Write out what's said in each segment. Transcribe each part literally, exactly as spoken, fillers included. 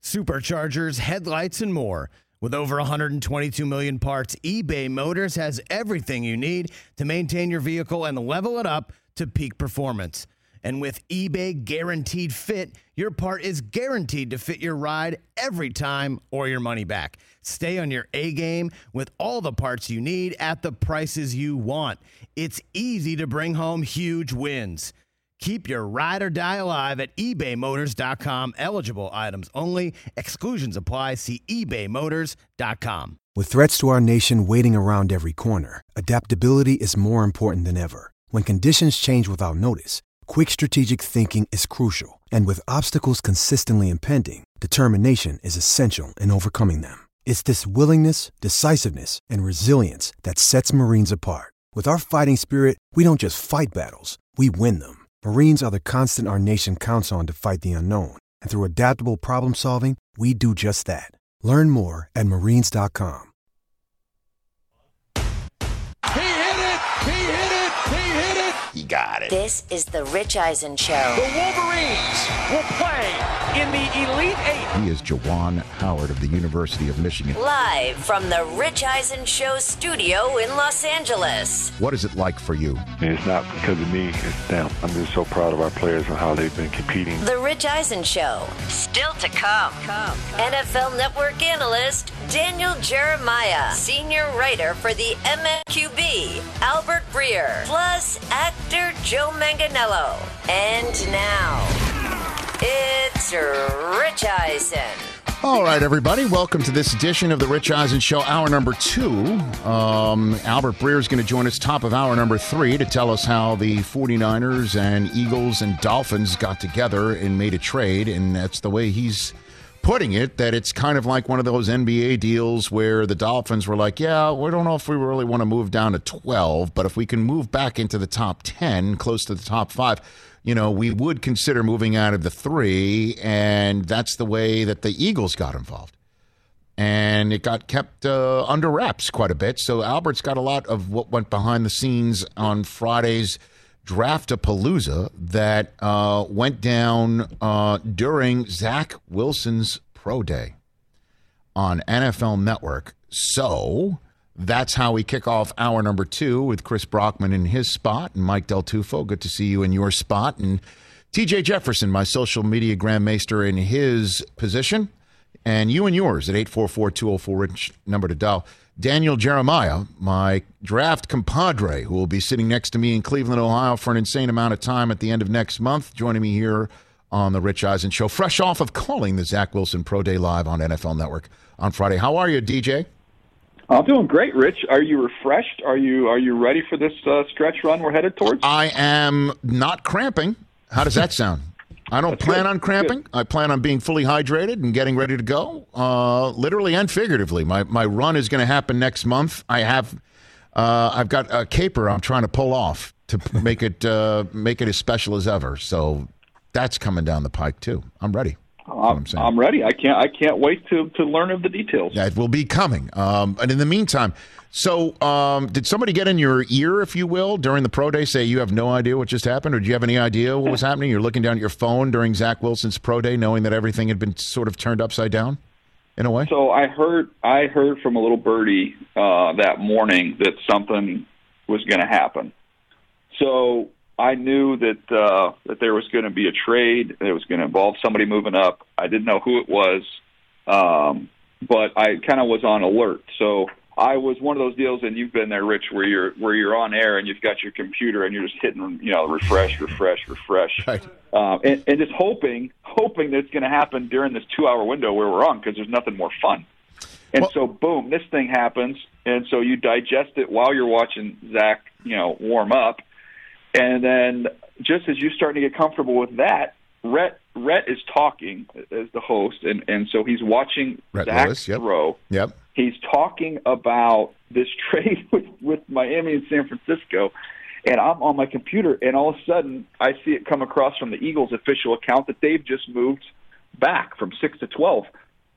superchargers, headlights, and more. With over one hundred twenty-two million parts, eBay Motors has everything you need to maintain your vehicle and level it up to peak performance. And with eBay Guaranteed Fit, your part is guaranteed to fit your ride every time or your money back. Stay on your A game with all the parts you need at the prices you want. It's easy to bring home huge wins. Keep your ride or die alive at ebay motors dot com. Eligible items only. Exclusions apply. See ebay motors dot com. With threats to our nation waiting around every corner, adaptability is more important than ever. When conditions change without notice, quick strategic thinking is crucial. And with obstacles consistently impending, determination is essential in overcoming them. It's this willingness, decisiveness, and resilience that sets Marines apart. With our fighting spirit, we don't just fight battles, we win them. Marines are the constant our nation counts on to fight the unknown. And through adaptable problem solving, we do just that. Learn more at marines dot com. He hit it! He hit it! He hit it! He got it. This is the Rich Eisen Show. The Wolverines will play in the Elite Eight. He is Juwan Howard of the University of Michigan. Live from the Rich Eisen Show studio in Los Angeles. What is it like for you? It's not because of me, it's them. I'm just so proud of our players and how they've been competing. The Rich Eisen Show. Still to come. come, come. N F L Network analyst Daniel Jeremiah. Senior writer for the M M Q B, Albert Breer. Plus actor Joe Manganiello. And now, it's Rich Eisen. All right, everybody. Welcome to this edition of the Rich Eisen Show, hour number two. Um, Albert Breer is going to join us top of hour number three to tell us how the 49ers and Eagles and Dolphins got together and made a trade. And that's the way he's putting it, that it's kind of like one of those N B A deals where the Dolphins were like, yeah, we don't know if we really want to move down to twelve, but if we can move back into the top ten, close to the top five, you know, we would consider moving out of the three, and that's the way that the Eagles got involved. And it got kept uh, under wraps quite a bit. So Albert's got a lot of what went behind the scenes on Friday's Draft-a-Palooza that uh, went down uh, during Zach Wilson's Pro Day on N F L Network. So that's how we kick off hour number two with Chris Brockman in his spot and Mike Del Tufo. Good to see you in your spot. And T J Jefferson, my social media grandmaster, in his position. And you and yours at eight four four, two oh four, Rich, number to dial. Daniel Jeremiah, my draft compadre, who will be sitting next to me in Cleveland, Ohio for an insane amount of time at the end of next month, joining me here on the Rich Eisen Show, fresh off of calling the Zach Wilson Pro Day live on N F L Network on Friday. How are you, D J? I'm doing great, Rich. Are you refreshed? Are you are you ready for this uh, stretch run we're headed towards? I am not cramping. How does that sound? I don't That's plan good. on cramping. Good. I plan on being fully hydrated and getting ready to go, uh, literally and figuratively. My my run is going to happen next month. I have, uh, I've got a caper I'm trying to pull off to make it uh, make it as special as ever. So that's coming down the pike too. I'm ready. I'm, I'm, I'm ready. I can't. I can't wait to, to learn of the details. That will be coming. Um, and in the meantime, so um, did somebody get in your ear, if you will, during the pro day, say you have no idea what just happened, or do you have any idea what was happening? You're looking down at your phone during Zach Wilson's pro day, knowing that everything had been sort of turned upside down, in a way. So I heard. I heard from a little birdie uh, that morning that something was going to happen. So I knew that uh, that there was going to be a trade. It was going to involve somebody moving up. I didn't know who it was, um, but I kind of was on alert. So I was one of those deals, and you've been there, Rich, where you're where you're on air and you've got your computer and you're just hitting, you know, refresh, refresh, refresh, right. um, and, and just hoping, hoping that it's going to happen during this two-hour window where we're on, because there's nothing more fun. And well, so, boom, this thing happens, and so you digest it while you're watching Zach, you know, warm up. And then just as you're starting to get comfortable with that, Rhett, Rhett is talking as the host, and, and so he's watching Rhett Zach Lewis, yep. throw. Yep. He's talking about this trade with, with Miami and San Francisco, and I'm on my computer, and all of a sudden I see it come across from the Eagles' official account that they've just moved back from six to twelve.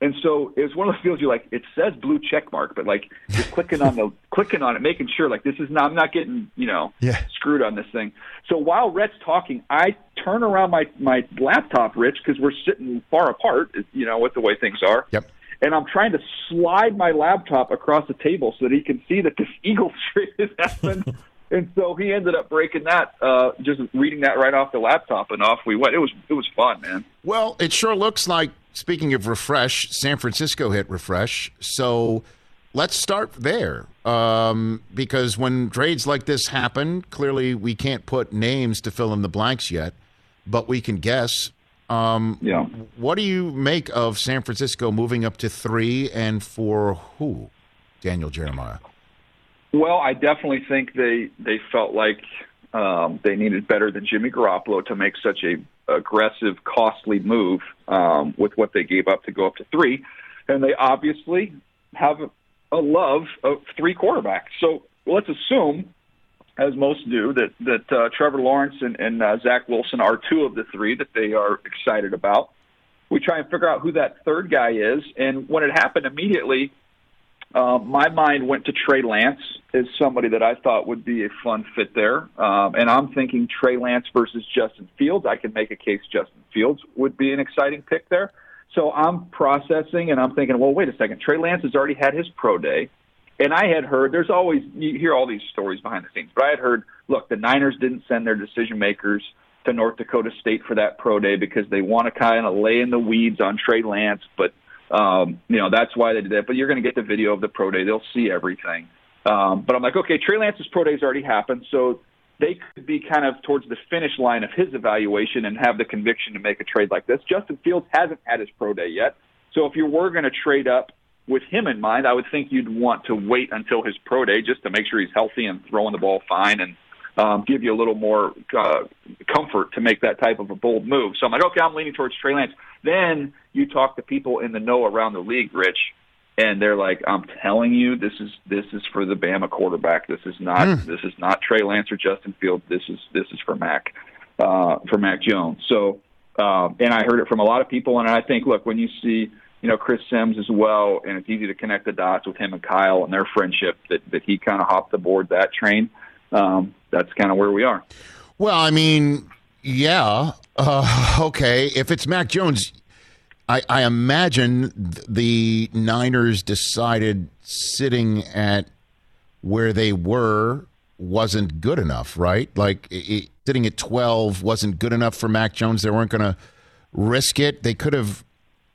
And so it's one of those feels you're like, it says blue check mark, but like you're clicking on the clicking on it, making sure like this is not I'm not getting, you know, yeah. screwed on this thing. So while Rhett's talking, I turn around my, my laptop, Rich, because we're sitting far apart, you know, with the way things are. Yep. And I'm trying to slide my laptop across the table so that he can see that this Eagles trade has happened. And so he ended up breaking that, uh, just reading that right off the laptop, and off we went. It was it was fun, man. Well, it sure looks like, speaking of refresh, San Francisco hit refresh. So let's start there, um, because when trades like this happen, clearly we can't put names to fill in the blanks yet, but we can guess. Um, yeah. What do you make of San Francisco moving up to three, and for who, Daniel Jeremiah? Well, I definitely think they they felt like um, they needed better than Jimmy Garoppolo to make such a aggressive, costly move um, with what they gave up to go up to three, and they obviously have a love of three quarterbacks. So let's assume, as most do, that that uh, Trevor Lawrence and, and uh, Zach Wilson are two of the three that they are excited about. We try and figure out who that third guy is, and when it happened immediately, Uh, my mind went to Trey Lance as somebody that I thought would be a fun fit there. Um, and I'm thinking Trey Lance versus Justin Fields. I can make a case Justin Fields would be an exciting pick there. So I'm processing, and I'm thinking, well, wait a second. Trey Lance has already had his pro day. And I had heard, there's always, you hear all these stories behind the scenes, but I had heard, look, the Niners didn't send their decision makers to North Dakota State for that pro day because they want to kind of lay in the weeds on Trey Lance, but Um, you know, that's why they did that. But you're going to get the video of the pro day. They'll see everything. Um, but I'm like, okay, Trey Lance's pro day's already happened, so they could be kind of towards the finish line of his evaluation and have the conviction to make a trade like this. Justin Fields hasn't had his pro day yet. So if you were going to trade up with him in mind, I would think you'd want to wait until his pro day just to make sure he's healthy and throwing the ball fine and um, give you a little more uh, comfort to make that type of a bold move. So I'm like, okay, I'm leaning towards Trey Lance. Then you talk to people in the know around the league, Rich, and they're like, "I'm telling you, this is this is for the Bama quarterback. This is not mm. this is not Trey Lance or Justin Fields. This is this is for Mac, uh, for Mac Jones." So, um, and I heard it from a lot of people, and I think, look, when you see, you know, Chris Sims as well, and it's easy to connect the dots with him and Kyle and their friendship that that he kind of hopped aboard that train. Um, that's kind of where we are. Well, I mean, yeah, uh, okay. If it's Mac Jones, I, I imagine the Niners decided sitting at where they were wasn't good enough, right? Like it, sitting at twelve wasn't good enough for Mac Jones. They weren't going to risk it. They could have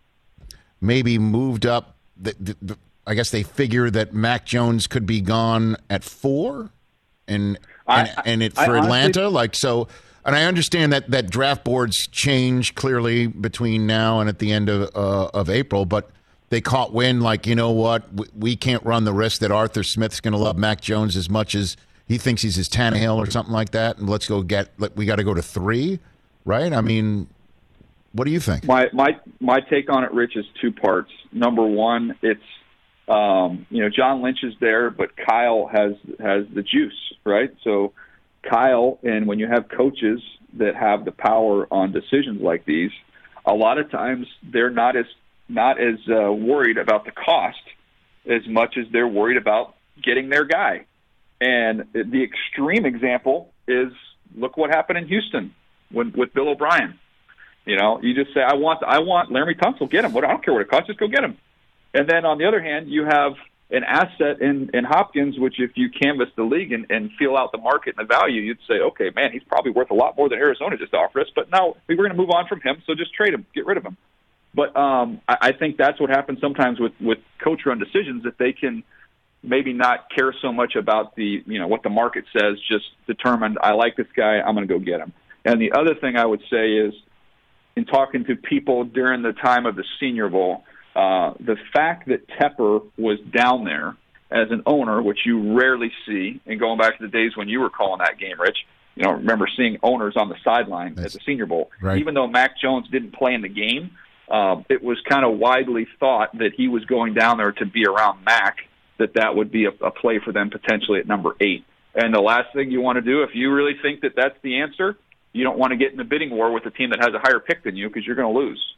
maybe moved up. The, the, the, I guess they figure that Mac Jones could be gone at four, and I, and, and it for I, I Atlanta, honestly, like so. And I understand that, that draft boards change clearly between now and at the end of uh, of April, but they caught wind like, you know what, we, we can't run the risk that Arthur Smith's going to love Mac Jones as much as he thinks he's his Tannehill or something like that, and let's go get we got to go to three, right? I mean, what do you think? My my my take on it, Rich, is two parts. Number one, it's um, you know John Lynch is there, but Kyle has has the juice, right? So Kyle, and when you have coaches that have the power on decisions like these, a lot of times they're not as not as uh, worried about the cost as much as they're worried about getting their guy. And the extreme example is look what happened in Houston when, with Bill O'Brien. You know, you just say, I want I want Laramie Tunsil, get him. What I don't care what it costs, just go get him. And then on the other hand, you have an asset in, in Hopkins, which if you canvass the league and, and feel out the market and the value, you'd say, okay, man, he's probably worth a lot more than Arizona just offered us. But now we were going to move on from him, so just trade him, get rid of him. But um, I, I think that's what happens sometimes with, with coach-run decisions, that they can maybe not care so much about the you know what the market says, just determined, I like this guy, I'm going to go get him. And the other thing I would say is, in talking to people during the time of the Senior Bowl, Uh, the fact that Tepper was down there as an owner, which you rarely see, and going back to the days when you were calling that game, Rich, you know, remember seeing owners on the sideline That's, at the Senior Bowl. Right. Even though Mac Jones didn't play in the game, uh, it was kind of widely thought that he was going down there to be around Mac, that that would be a, a play for them potentially at number eight. And the last thing you want to do, if you really think that that's the answer, you don't want to get in the bidding war with a team that has a higher pick than you, because you're going to lose.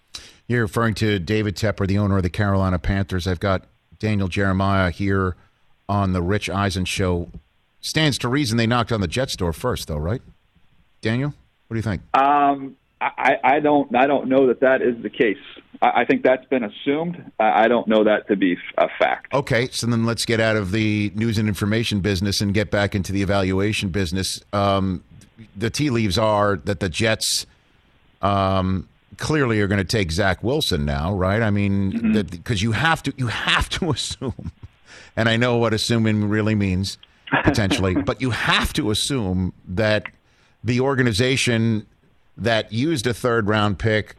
You're referring to David Tepper, the owner of the Carolina Panthers. I've got Daniel Jeremiah here on the Rich Eisen Show. Stands to reason they knocked on the Jets' door first, though, right? Daniel, what do you think? Um, I, I don't. I don't know that that is the case. I, I think that's been assumed. I, I don't know that to be a fact. Okay, so then let's get out of the news and information business and get back into the evaluation business. Um, the tea leaves are that the Jets um, clearly are going to take Zach Wilson now, right? I mean, mm-hmm. because you have to. You have to assume, and I know what assuming really means potentially, but you have to assume that the organization that used a third round pick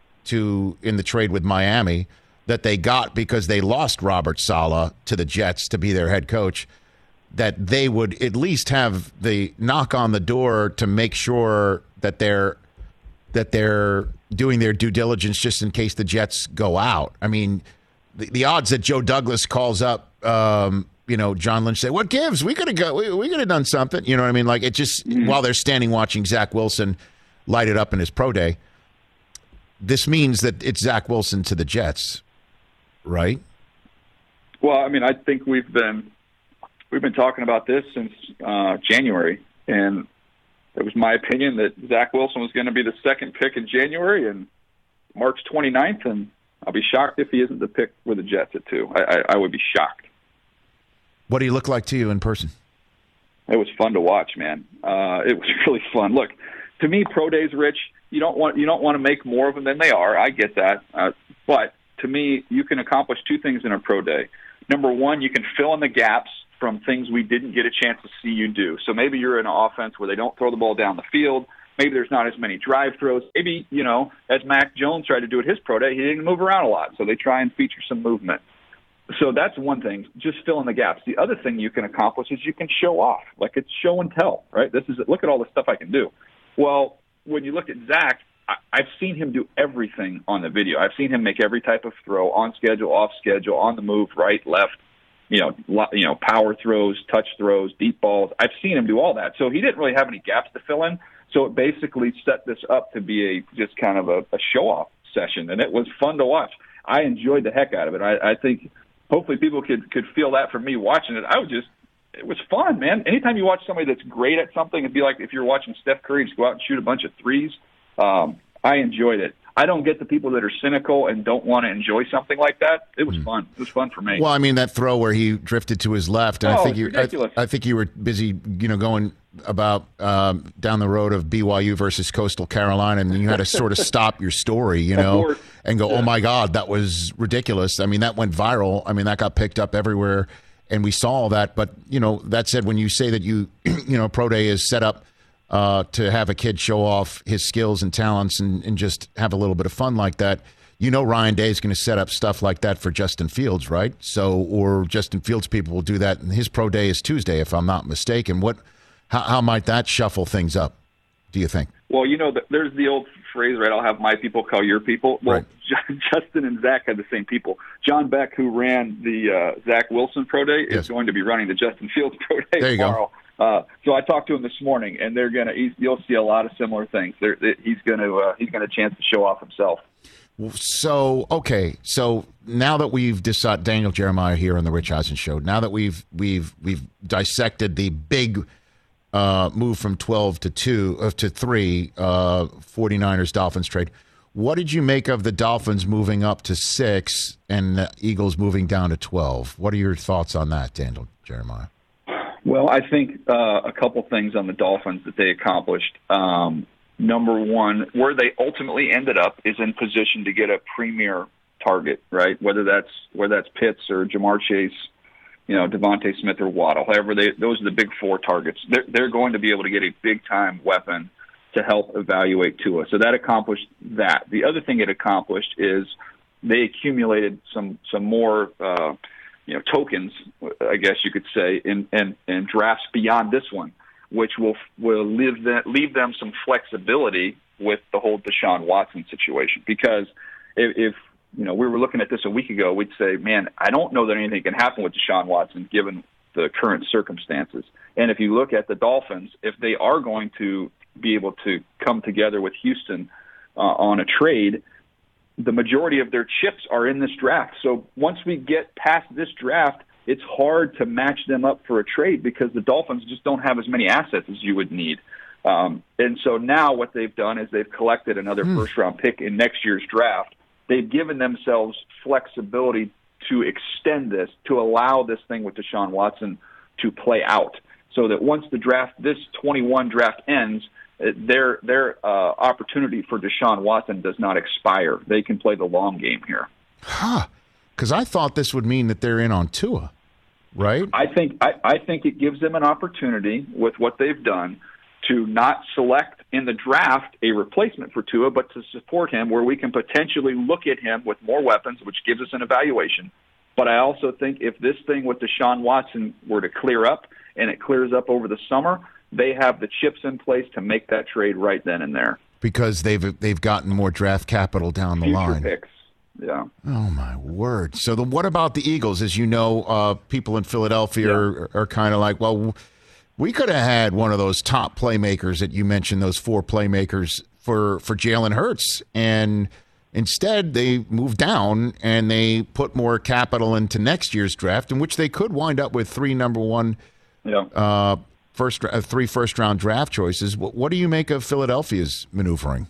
to in the trade with Miami that they got because they lost Robert Saleh to the Jets to be their head coach, that they would at least have the knock on the door to make sure that they're that they're doing their due diligence just in case the Jets go out. I mean, the, the odds that Joe Douglas calls up um, you know, John Lynch say, what gives? We could have got, we, we could have done something. You know what I mean? Like, it just, mm-hmm. while they're standing watching Zach Wilson light it up in his pro day, this means that it's Zach Wilson to the Jets, right? Well, I mean, I think we've been, we've been talking about this since uh, January, and it was my opinion that Zach Wilson was going to be the second pick in January and March twenty-ninth, and I'll be shocked if he isn't the pick with the Jets at two. I, I, I would be shocked. What do you look like to you in person? It was fun to watch, man. Uh, it was really fun. Look, to me, pro days, Rich, you don't want you don't want to make more of them than they are. I get that, uh, but to me, you can accomplish two things in a pro day. Number one, you can fill in the gaps from things we didn't get a chance to see you do. So maybe you're in an offense where they don't throw the ball down the field. Maybe there's not as many drive throws. Maybe, you know, as Mac Jones tried to do at his pro day, he didn't move around a lot, so they try and feature some movement. So that's one thing, just fill in the gaps. The other thing you can accomplish is you can show off. Like, it's show and tell, right? This is, look at all the stuff I can do. Well, when you look at Zach, I, I've seen him do everything on the video. I've seen him make every type of throw, on schedule, off schedule, on the move, right, left, you know, lo, you know, power throws, touch throws, deep balls. I've seen him do all that. So he didn't really have any gaps to fill in. So it basically set this up to be a just kind of a, a show-off session, and it was fun to watch. I enjoyed the heck out of it. I, I think hopefully people could, could feel that from me watching it. I was just, it was fun, man. Anytime you watch somebody that's great at something, it'd be like if you're watching Steph Curry just go out and shoot a bunch of threes. Um, I enjoyed it. I don't get the people that are cynical and don't want to enjoy something like that. It was mm. fun. It was fun for me. Well, I mean, that throw where he drifted to his left, and oh, I think you, ridiculous. I, I think you were busy, you know, going about um, down the road of B Y U versus Coastal Carolina, and you had to sort of stop your story, you know, and go, yeah. oh my God, that was ridiculous. I mean, that went viral. I mean, that got picked up everywhere, and we saw all that. But, you know, that said, when you say that you, you know, Pro Day is set up uh, to have a kid show off his skills and talents and, and just have a little bit of fun like that, you know Ryan Day is going to set up stuff like that for Justin Fields, right? So, or Justin Fields people will do that, and his Pro Day is Tuesday, if I'm not mistaken. What, how, how might that shuffle things up, do you think? Well, you know, there's the old phrase, right? I'll have my people call your people. Well, right. Justin and Zach had the same people. John Beck, who ran the uh, Zach Wilson Pro Day, yes. is going to be running the Justin Fields Pro Day there you tomorrow. Go. Uh, so I talked to him this morning, and they're gonna. He's, you'll see a lot of similar things. They're, they, he's gonna. Uh, he's gonna chance to show off himself. So okay, so now that we've decided, Daniel Jeremiah here on the Rich Eisen Show. Now that we've we've we've dissected the big uh, move from twelve to two uh, to three, uh, 49ers Dolphins trade. What did you make of the Dolphins moving up to six and the Eagles moving down to twelve? What are your thoughts on that, Daniel Jeremiah? Well, I think uh, a couple things on the Dolphins that they accomplished. Um, number one, where they ultimately ended up is in position to get a premier target, right? Whether that's whether that's Pitts or Jamar Chase, you know, Devontae Smith or Waddle. However, they, those are the big four targets. They're, they're going to be able to get a big-time weapon to help evaluate Tua. So that accomplished that. The other thing it accomplished is they accumulated some some more uh, you know, tokens, I guess you could say, in, in, in drafts beyond this one, which will will leave them, leave them some flexibility with the whole Deshaun Watson situation. Because if, if you know we were looking at this a week ago, we'd say, man, I don't know that anything can happen with Deshaun Watson given the current circumstances. And if you look at the Dolphins, if they are going to be able to come together with Houston uh, on a trade, the majority of their chips are in this draft. So once we get past this draft, it's hard to match them up for a trade because the Dolphins just don't have as many assets as you would need. Um, and so now what they've done is they've collected another mm. first-round pick in next year's draft. They've given themselves flexibility to extend this, to allow this thing with Deshaun Watson to play out, so that once the draft, this twenty-one draft ends, their their uh, opportunity for Deshaun Watson does not expire. They can play the long game here. Huh. Because I thought this would mean that they're in on Tua, right? I think I, I think it gives them an opportunity with what they've done to not select in the draft a replacement for Tua, but to support him where we can potentially look at him with more weapons, which gives us an evaluation. But I also think if this thing with Deshaun Watson were to clear up and it clears up over the summer, they have the chips in place to make that trade right then and there. Because they've they've gotten more draft capital down the Future line. Picks. Yeah. Oh, my word. So the, what about the Eagles? As you know, uh, people in Philadelphia yeah. are, are kind of like, well, we could have had one of those top playmakers that you mentioned, those four playmakers for, for Jalen Hurts. And instead, they moved down and they put more capital into next year's draft, in which they could wind up with three number one, yeah. uh, first, uh, three first-round draft choices. What, what do you make of Philadelphia's maneuvering?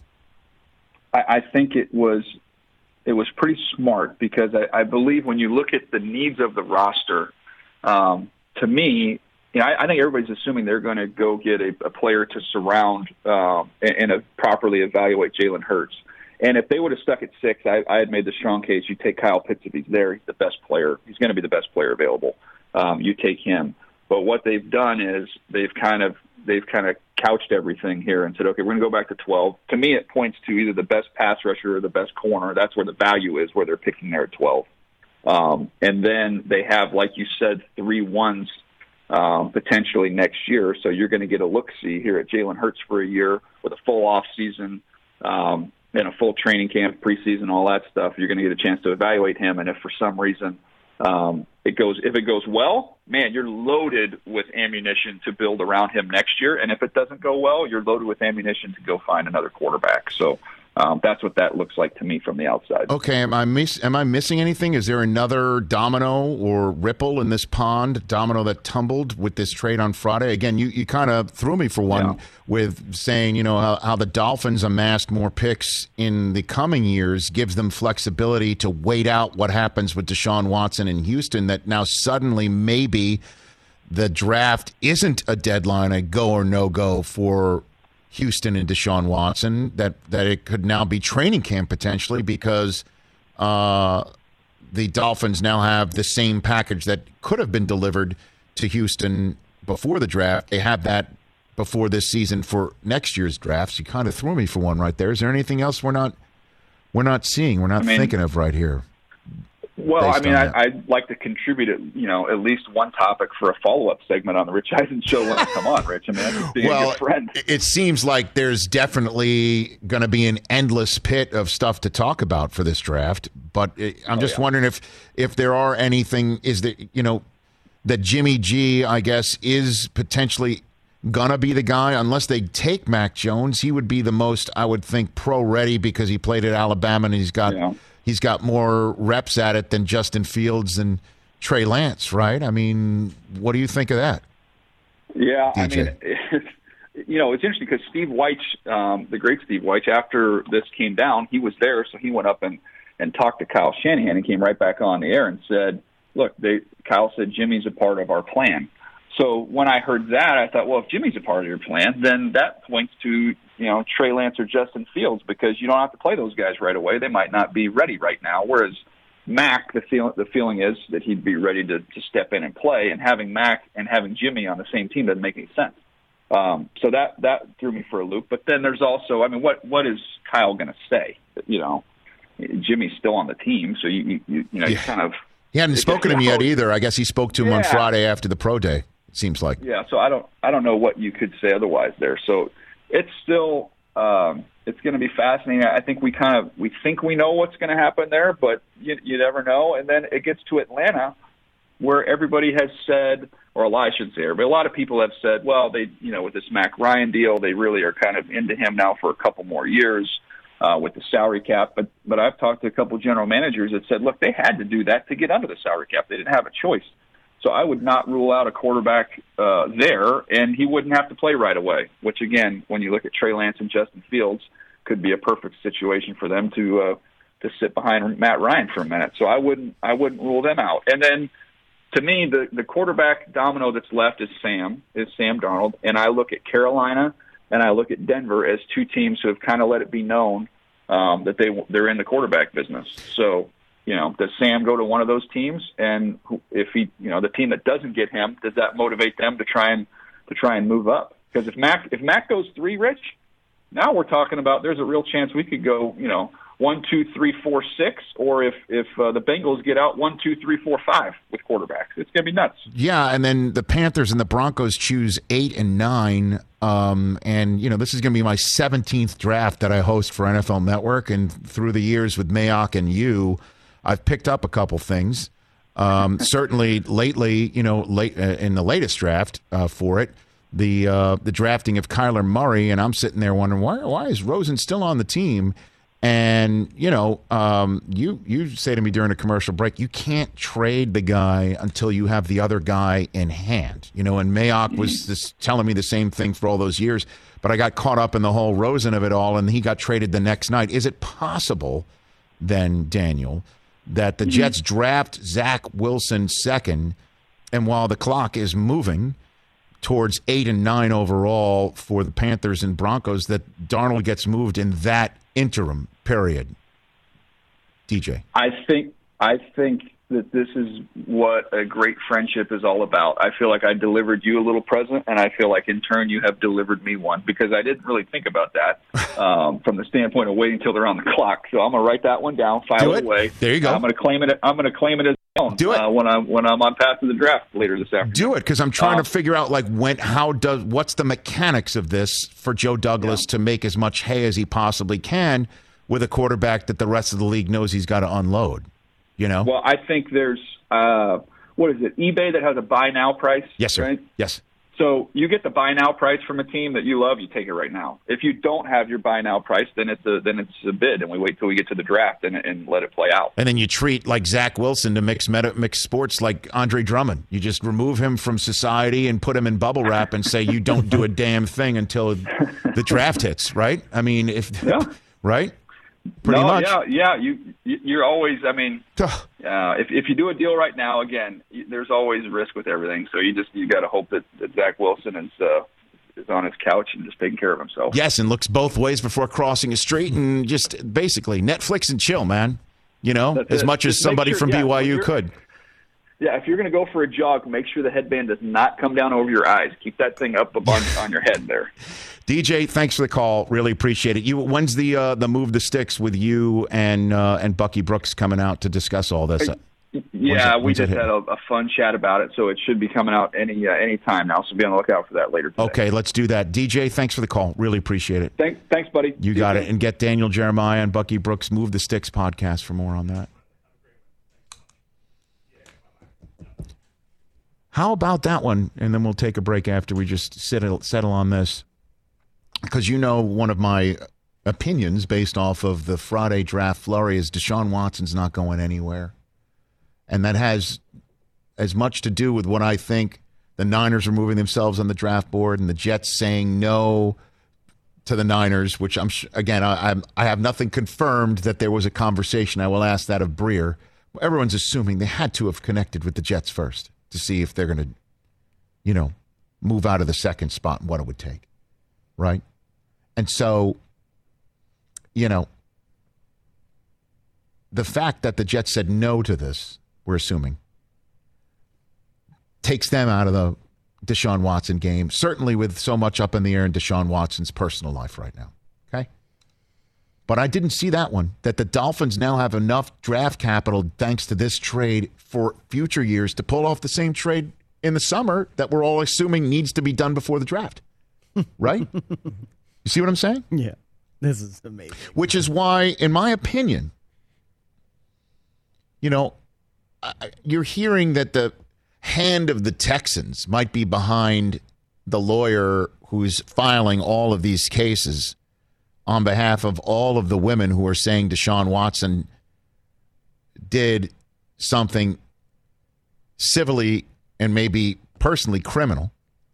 I, I think it was – It was pretty smart because I, I believe when you look at the needs of the roster, um, to me, you know, I, I think everybody's assuming they're going to go get a, a player to surround uh, and, and a properly evaluate Jalen Hurts. And if they would have stuck at six, I, I had made the strong case. You take Kyle Pitts if he's there; he's the best player. He's going to be the best player available. Um, you take him. But what they've done is they've kind of they've kind of couched everything here and said, okay, we're going to go back to twelve. To me, it points to either the best pass rusher or the best corner. That's where the value is, where they're picking there at twelve. Um, and then they have, like you said, three ones um, potentially next year. So you're going to get a look-see here at Jalen Hurts for a year with a full off season um, and a full training camp, preseason, all that stuff. You're going to get a chance to evaluate him. And if for some reason um, it goes, if it goes well, man, you're loaded with ammunition to build around him next year. And if it doesn't go well, you're loaded with ammunition to go find another quarterback. So um, that's what that looks like to me from the outside. Okay, am I miss, am I missing anything? Is there another domino or ripple in this pond, domino that tumbled with this trade on Friday? Again, you, you kind of threw me for one yeah. with saying, you know, how, how the Dolphins amassed more picks in the coming years gives them flexibility to wait out what happens with Deshaun Watson in Houston, that now suddenly maybe the draft isn't a deadline, a go or no go for Houston and Deshaun Watson, that, that it could now be training camp potentially because uh, the Dolphins now have the same package that could have been delivered to Houston before the draft. They have that before this season for next year's drafts. You kind of threw me for one right there. Is there anything else we're not we're not seeing, we're not I mean, thinking of right here? Well, I mean, I, I'd like to contribute, you know, at least one topic for a follow-up segment on the Rich Eisen show when I come on, Rich. I mean, I'm just being well, a good friend. It seems like there's definitely going to be an endless pit of stuff to talk about for this draft. But it, I'm oh, just yeah. wondering if if there are anything, is that, you know, that Jimmy G, I guess, is potentially going to be the guy. Unless they take Mac Jones, he would be the most, I would think, pro-ready because he played at Alabama and he's got yeah. – he's got more reps at it than Justin Fields and Trey Lance, right? I mean, what do you think of that? Yeah, D J? I mean, it's, you know, it's interesting because Steve Wyche, um, the great Steve Wyche, after this came down, he was there, so he went up and, and talked to Kyle Shanahan and came right back on the air and said, look, they, Kyle said Jimmy's a part of our plan. So when I heard that, I thought, well, if Jimmy's a part of your plan, then that points to, you know, Trey Lance or Justin Fields, because you don't have to play those guys right away. They might not be ready right now. Whereas Mac, the feel, the feeling is that he'd be ready to, to step in and play. And having Mac and having Jimmy on the same team doesn't make any sense. Um, so that that threw me for a loop. But then there's also, I mean, what what is Kyle going to say? You know, Jimmy's still on the team, so you you, you know, yeah. you kind of. He hadn't spoken to him yet either. I guess he spoke to him yeah. on Friday after the pro day. Seems like. Yeah, so I don't I don't know what you could say otherwise there. So it's still um, it's going to be fascinating. I think we kind of we think we know what's going to happen there, but you, you never know. And then it gets to Atlanta, where everybody has said, or a lot I should say, but a lot of people have said, well, they you know with this Mac Ryan deal, they really are kind of into him now for a couple more years. uh, with the salary cap. But but I've talked to a couple general managers that said, look, they had to do that to get under the salary cap. They didn't have a choice. So I would not rule out a quarterback uh, there, and he wouldn't have to play right away, which, again, when you look at Trey Lance and Justin Fields, could be a perfect situation for them to uh, to sit behind Matt Ryan for a minute. So I wouldn't I wouldn't rule them out. And then, to me, the, the quarterback domino that's left is Sam, is Sam Darnold, and I look at Carolina and I look at Denver as two teams who have kind of let it be known um, that they, they're in the quarterback business. So, you know, does Sam go to one of those teams? And if he, you know, the team that doesn't get him, does that motivate them to try and to try and move up? Because if Mac if Mac goes three, Rich, now we're talking about there's a real chance we could go, you know, one, two, three, four, six, or if if uh, the Bengals get out one, two, three, four, five with quarterbacks, it's gonna be nuts. Yeah, and then the Panthers and the Broncos choose eight and nine, um, and you know this is gonna be my seventeenth draft that I host for N F L Network, and through the years with Mayock and you, I've picked up a couple things. Um, certainly, lately, you know, late uh, in the latest draft uh, for it, the uh, the drafting of Kyler Murray, and I'm sitting there wondering why why is Rosen still on the team? And, you know, um, you you say to me during a commercial break, you can't trade the guy until you have the other guy in hand. You know, and Mayock was this, telling me the same thing for all those years, but I got caught up in the whole Rosen of it all, and he got traded the next night. Is it possible, then, Daniel, that the Jets draft Zach Wilson second, and while the clock is moving towards eight and nine overall for the Panthers and Broncos, that Darnold gets moved in that interim period? D J, I think I think that this is what a great friendship is all about. I feel like I delivered you a little present, and I feel like in turn you have delivered me one, because I didn't really think about that um, from the standpoint of waiting until they're on the clock. So I'm gonna write that one down, file it. it away. There you go. I'm gonna claim it. I'm gonna claim it as own. Do it uh, when I'm when I'm on path to the draft later this afternoon. Do it, because I'm trying um, to figure out like when, how does, what's the mechanics of this for Joe Douglas yeah. to make as much hay as he possibly can with a quarterback that the rest of the league knows he's got to unload. You know? Well, I think there's, uh, what is it, eBay that has a buy now price? Yes, sir. Right? Yes. So you get the buy now price from a team that you love, you take it right now. If you don't have your buy now price, then it's a then it's a bid, and we wait till we get to the draft and, and let it play out. And then you treat like Zach Wilson to mix meta, mix sports like Andre Drummond. You just remove him from society and put him in bubble wrap and say you don't do a damn thing until the draft hits, right? I mean, if yeah. right. Pretty no, much. yeah, yeah. You, you're always. I mean, uh, if if you do a deal right now, again, there's always risk with everything. So you just you got to hope that, that Zach Wilson is uh, is on his couch and just taking care of himself. Yes, and looks both ways before crossing a street, and just basically Netflix and chill, man. You know, That's as it. much Just as somebody sure, from yeah, B Y U could. Yeah, if you're going to go for a jog, make sure the headband does not come down over your eyes. Keep that thing up on, on your head there. D J, thanks for the call. Really appreciate it. You, when's the uh, the move the sticks with you and uh, and Bucky Brooks coming out to discuss all this? Yeah, it, we just had a, a fun chat about it, so it should be coming out any uh, any time now. So be on the lookout for that later today. Okay, let's do that. D J, thanks for the call. Really appreciate it. Thanks, thanks, buddy. You See got you it. And get Daniel Jeremiah and Bucky Brooks Move the Sticks podcast for more on that. How about that one? And then we'll take a break after we just settle, settle on this. Because you know one of my opinions based off of the Friday draft flurry is Deshaun Watson's not going anywhere. And that has as much to do with what I think the Niners are moving themselves on the draft board and the Jets saying no to the Niners, which I'm again, I, I'm, I have nothing confirmed that there was a conversation. I will ask that of Breer. Everyone's assuming they had to have connected with the Jets first to see if they're going to, you know, move out of the second spot and what it would take. Right? And so, you know, the fact that the Jets said no to this, we're assuming, takes them out of the Deshaun Watson game, certainly with so much up in the air in Deshaun Watson's personal life right now. Okay? But I didn't see that one, that the Dolphins now have enough draft capital thanks to this trade for future years to pull off the same trade in the summer that we're all assuming needs to be done before the draft. Right? You see what I'm saying? Yeah. This is amazing. Which is why, in my opinion, you know, you're hearing that the hand of the Texans might be behind the lawyer who's filing all of these cases on behalf of all of the women who are saying Deshaun Watson did something civilly and maybe personally criminal,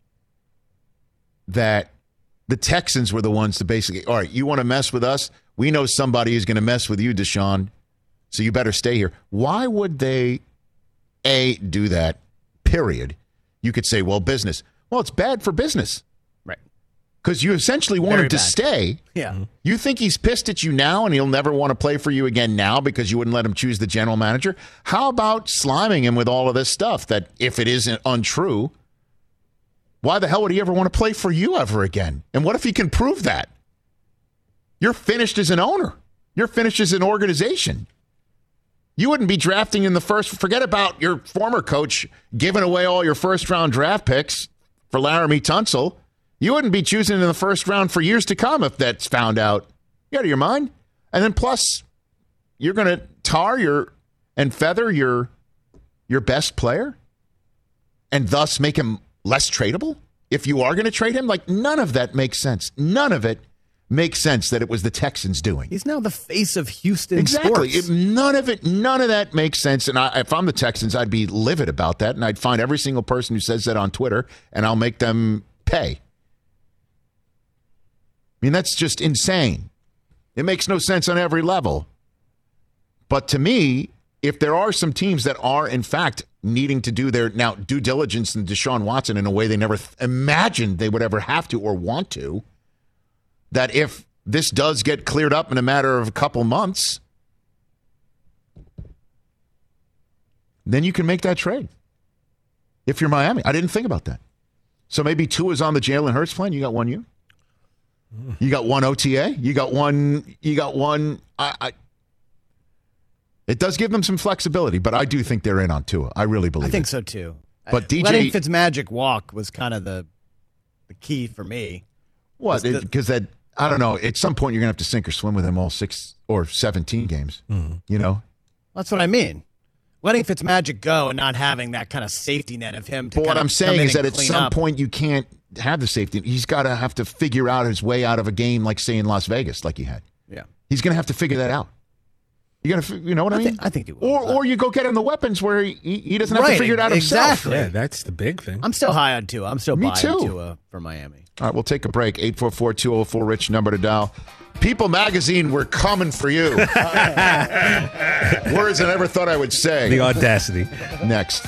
that the Texans were the ones to basically, all right, you want to mess with us? We know somebody who's going to mess with you, Deshaun, so you better stay here. Why would they, A, do that, period? You could say, well, business. Well, it's bad for business. Right. Because you essentially want Very him to bad. stay. Yeah. You think he's pissed at you now and he'll never want to play for you again now because you wouldn't let him choose the general manager? How about sliming him with all of this stuff that, if it isn't untrue, why the hell would he ever want to play for you ever again? And what if he can prove that? You're finished as an owner. You're finished as an organization. You wouldn't be drafting in the first. Forget about your former coach giving away all your first-round draft picks for Laramie Tunsil. You wouldn't be choosing in the first round for years to come if that's found out. You out of your mind? And then plus, you're going to tar your and feather your your best player and thus make him less tradable if you are going to trade him? Like, none of that makes sense. None of it makes sense that it was the Texans doing. He's now the face of Houston Exactly. sports. It, none of it, none of that makes sense. And I, if I'm the Texans, I'd be livid about that. And I'd find every single person who says that on Twitter, and I'll make them pay. I mean, that's just insane. It makes no sense on every level. But to me, if there are some teams that are, in fact, needing to do their now due diligence in Deshaun Watson in a way they never th- imagined they would ever have to or want to, that if this does get cleared up in a matter of a couple months, then you can make that trade. If you're Miami. I didn't think about that. So maybe two is on the Jalen Hurts plan. You got one year. You got one O T A. You got one. You got one. I, I, it does give them some flexibility, but I do think they're in on Tua. I really believe. I think it. so too. But D J letting Fitzmagic walk was kind of the the key for me. What? Because that I don't know. At some point, you're gonna have to sink or swim with him all six or seventeen games. Mm-hmm. You know. That's what I mean. Letting Fitzmagic go and not having that kind of safety net of him. To but what I'm saying is that at some up. point you can't have the safety. He's got to have to figure out his way out of a game, like say in Las Vegas, like he had. Yeah, he's going to have to figure that out. You got to, you know what I, I mean? Think, I think he will. Or, or you go get him the weapons where he, he doesn't have right, to figure it out exactly. himself. Yeah, that's the big thing. I'm still high on Tua. I'm still Me buying too. Tua for Miami. All right, we'll take a break. eight four four, two oh four, RICH, number to dial. People Magazine, we're coming for you. Words I never thought I would say. The audacity. Next.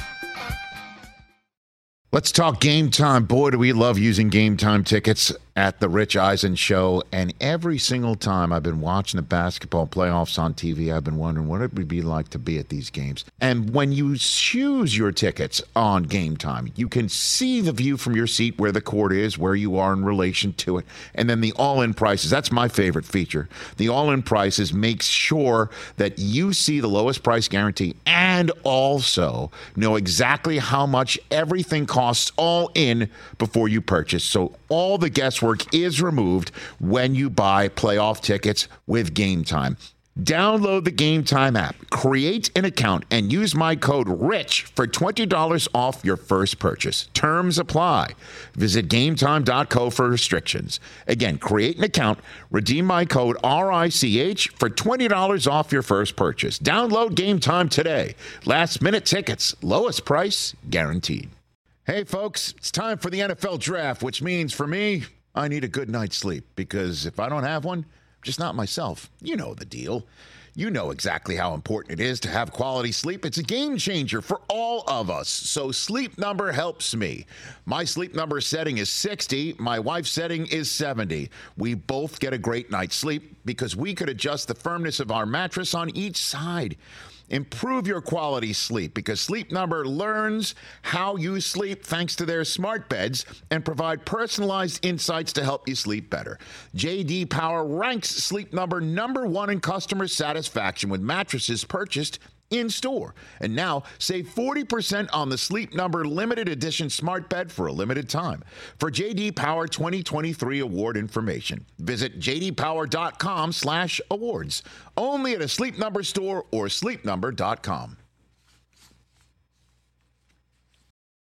Let's talk Game Time. Boy, do we love using Game Time tickets at the Rich Eisen Show. And every single time I've been watching the basketball playoffs on T V, I've been wondering what it would be like to be at these games. And when you choose your tickets on Game Time, you can see the view from your seat where the court is, where you are in relation to it, and then the all-in prices. That's my favorite feature. The all-in prices makes sure that you see the lowest price guarantee and also know exactly how much everything costs all in before you purchase. So all the guesswork is removed when you buy playoff tickets with Game Time. Download the Game Time app, create an account, and use my code RICH for twenty dollars off your first purchase. Terms apply. Visit game time dot co for restrictions. Again, create an account, redeem my code R I C H for twenty dollars off your first purchase. Download Game Time today. Last minute tickets, lowest price guaranteed. Hey, folks, it's time for the N F L Draft, which means for me, I need a good night's sleep because if I don't have one, I'm just not myself. You know the deal. You know exactly how important it is to have quality sleep. It's a game changer for all of us. So Sleep Number helps me. My Sleep Number setting is sixty. My wife's setting is seventy. We both get a great night's sleep because we could adjust the firmness of our mattress on each side. Improve your quality sleep because Sleep Number learns how you sleep thanks to their smart beds and provide personalized insights to help you sleep better. J D Power ranks Sleep Number number one in customer satisfaction with mattresses purchased in store. And now save forty percent on the Sleep Number limited edition smart bed for a limited time. For J D Power twenty twenty-three award information, visit j d power dot com slash awards. Only at a Sleep Number store or sleep number dot com.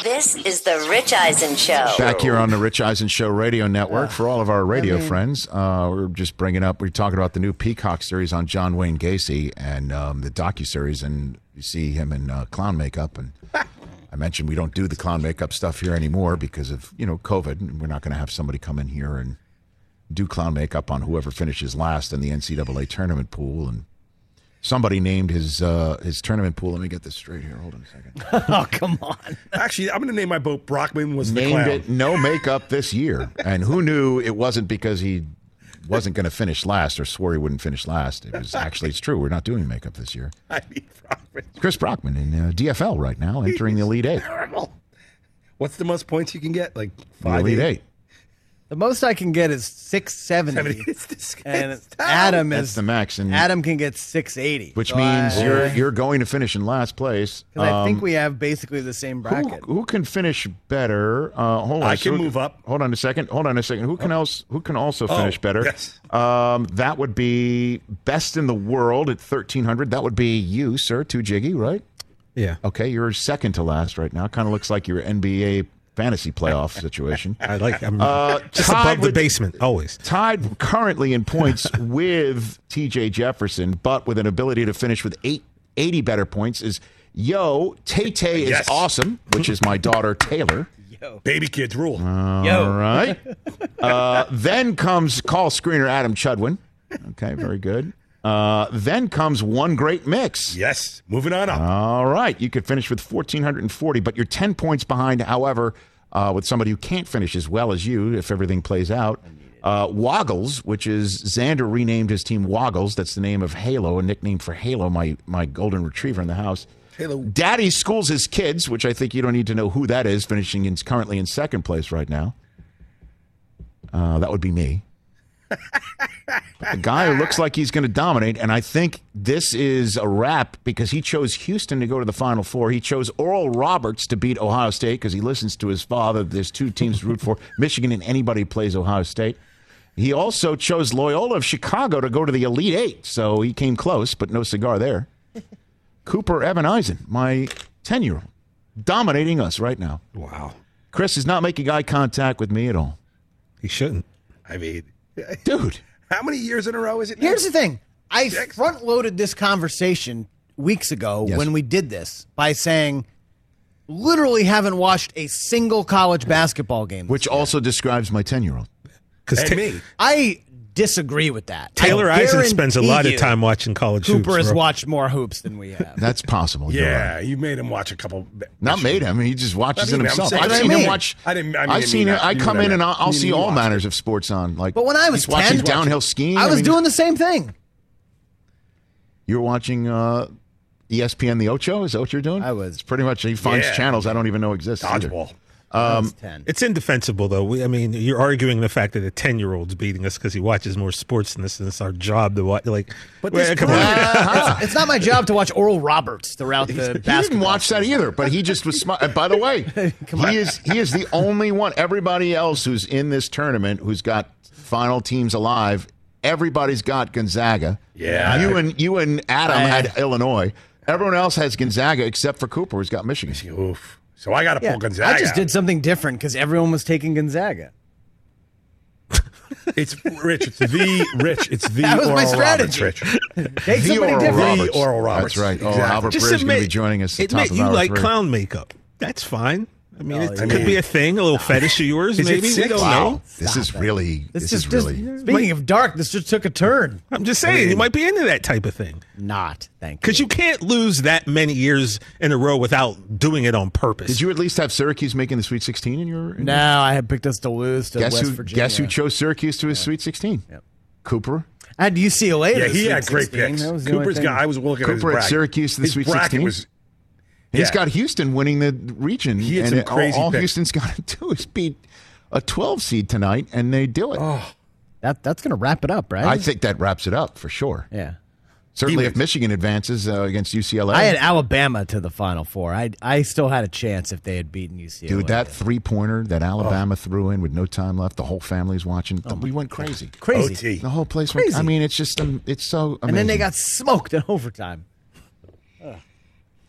This is the Rich Eisen Show. Back here on the Rich Eisen Show radio network. For all of our radio I mean, friends, uh, we're just bringing up, we're talking about the new Peacock series on John Wayne Gacy and um, the docuseries, and you see him in uh, clown makeup. And I mentioned we don't do the clown makeup stuff here anymore because of, you know, COVID. And we're not going to have somebody come in here and do clown makeup on whoever finishes last in the N C double A tournament pool. And somebody named his uh, his tournament pool. Let me get this straight here. Hold on a second. Oh, come on. Actually, I'm going to name my boat Brockman was named the clown. It no makeup this year. And who knew it wasn't because he wasn't going to finish last or swore he wouldn't finish last. It was actually, it's true. We're not doing makeup this year. I mean, Brockman. Chris Brockman in uh, D F L right now, entering the Elite Eight. Terrible. What's the most points you can get? Like five, the Elite Eight. The most I can get is six seventy. seventy. It's this, and it's Adam is That's the max. And Adam can get six eighty. Which so means I, you're you're going to finish in last place. Um, I think Um, we have basically the same bracket. Who, who can finish better? Uh, hold on. I So can who- move up. Hold on a second. Hold on a second. Who can else? Who can also finish Oh, better? yes. Um, that would be best in the world at thirteen hundred. That would be you, sir, Too Jiggy, right? Yeah. Okay, you're second to last right now. Kind of looks like your N B A fantasy playoff situation. I like. I'm Uh, just tied above the with- basement always. Tied currently in points with T J Jefferson, but with an ability to finish with eight, eighty better points is Yo. Tay-Tay is Yes. awesome, which is my daughter Taylor. Baby kids rule. Yo. All right. Uh, then comes call screener Adam Chudwin. Okay, very good. Uh, then comes one great mix. Yes. Moving on up. All right. You could finish with one thousand four hundred forty, but you're ten points behind, however, uh, with somebody who can't finish as well as you if everything plays out. Uh, Woggles, which is Xander renamed his team Woggles. That's the name of Halo, a nickname for Halo, my, my golden retriever in the house. Halo. Daddy schools his kids, which I think you don't need to know who that is, finishing in, currently in second place right now. Uh, that would be me. A guy who looks like he's going to dominate, and I think this is a wrap because he chose Houston to go to the Final Four. He chose Oral Roberts to beat Ohio State because he listens to his father. There's two teams to root for, Michigan and anybody who plays Ohio State. He also chose Loyola of Chicago to go to the Elite Eight, so he came close, but no cigar there. Cooper Evan Eisen, my ten-year-old, dominating us right now. Wow. Chris is not making eye contact with me at all. He shouldn't. I mean, Dude. how many years in a row is it now? Here's the thing. I Six? front-loaded this conversation weeks ago Yes. when we did this by saying literally haven't watched a single college basketball game. Which also describes my ten-year-old. Because And me. I disagree with that. Taylor I Eisen spends a lot guarantee of time you watching college Cooper hoops. has bro. watched more hoops than we have. That's possible. You're Yeah, right. you made him watch a couple. Not made him. He just watches I mean, it I'm himself. saying- I've That's seen what I him mean. watch. I didn't- I mean, I've you seen mean it. that. I You come know in that. and I'll, I'll You see mean all watch manners it. of sports on. Like, But when I was he's watching ten, downhill skiing. I was mean, doing the same thing. You were watching uh, E S P N The Ocho? Is that what you're doing? I was. It's pretty much, he finds Yeah. channels I don't even know exist. either. Dodgeball. I was ten. It's indefensible, though. We, I mean, you're arguing the fact that a ten-year-old's beating us because he watches more sports than this, and it's our job to watch. Like, But well, this come on. it's, it's not my job to watch Oral Roberts throughout the He basketball. didn't watch that either, but he just was smart. By the way, he is he is the only one. Everybody else who's in this tournament who's got final teams alive, everybody's got Gonzaga. Yeah. you and you and Adam I- had Illinois. Everyone else has Gonzaga except for Cooper, who's got Michigan. Oof. So I got to Yeah, pull Gonzaga. I just did something different because everyone was taking Gonzaga. It's Rich. It's the Rich. It's the That was my Oral strategy. Roberts, Rich. Take The somebody Oral different. Roberts. The Oral Roberts. That's right. Oh, Exactly. Albert Just Breer's going to be admit- joining us at the top Admit of you hour like three. clown makeup. That's fine. I mean, it I could mean- be a thing, a little fetish of yours, Is it maybe. We six? don't Wow, know. this is really this, This, is just, just- really. speaking of dark, this just took a turn. I'm just saying, you might be into that type of thing. Not, thank you. Because you can't lose that many years in a row without doing it on purpose. Did you at least have Syracuse making the Sweet sixteen in your? In No, I had picked us to lose to Guess West who? Virginia. Guess who chose Syracuse to his Sweet sixteen? Yep. Cooper. I had U C L A. to Yeah, the he Sweet had great sixteen. picks. That was the only Cooper's thing. got. I was looking at his Cooper at bracket. Syracuse to the His Sweet bracket sixteen? was. He's Yeah. got Houston winning the region. He had and some it- all- crazy all picks. Houston's got to do is beat a twelve seed tonight, and they do it. Oh, That, that's going to wrap it up, right? I think that wraps it up for sure. Yeah. Certainly, He if wins. Michigan advances uh, against U C L A. I had Alabama to the Final Four. I I still had a chance if they had beaten U C L A. Dude, that three pointer that Alabama threw in with no time left, the whole family's watching. we went crazy. crazy. O T. The whole place went. Crazy. I mean, it's just um, it's so amazing. And then they got smoked in overtime.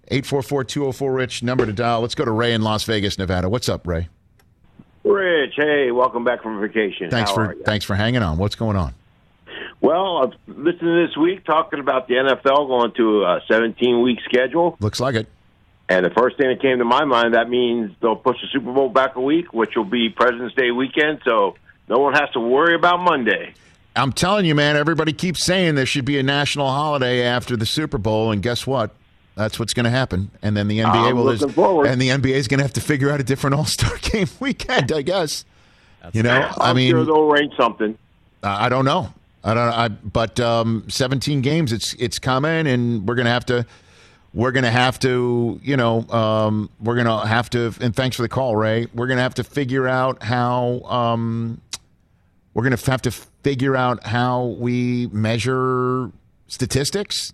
eight four four, two oh four, RICH, number to dial. Let's go to Ray in Las Vegas, Nevada. What's up, Ray? Rich, hey, welcome back from vacation. Thanks How for are you? thanks for hanging on. What's going on? Well, I've listened this week talking about the N F L going to a seventeen-week schedule. Looks like it. And the first thing that came to my mind, that means they'll push the Super Bowl back a week, which will be President's Day weekend, so no one has to worry about Monday. I'm telling you, man, everybody keeps saying there should be a national holiday after the Super Bowl, and guess what? That's what's going to happen. And then the N B A I'm will is, looking forward. and the N B A is going to have to figure out a different All-Star game weekend, I guess. You know, I'm I mean, sure they'll arrange something. I don't know. I don't. I but um, seventeen games. It's it's coming, and we're gonna have to. We're gonna have to. You know, um, we're gonna have to. And thanks for the call, Ray. We're gonna have to figure out how. Um, we're gonna have to figure out how we measure statistics.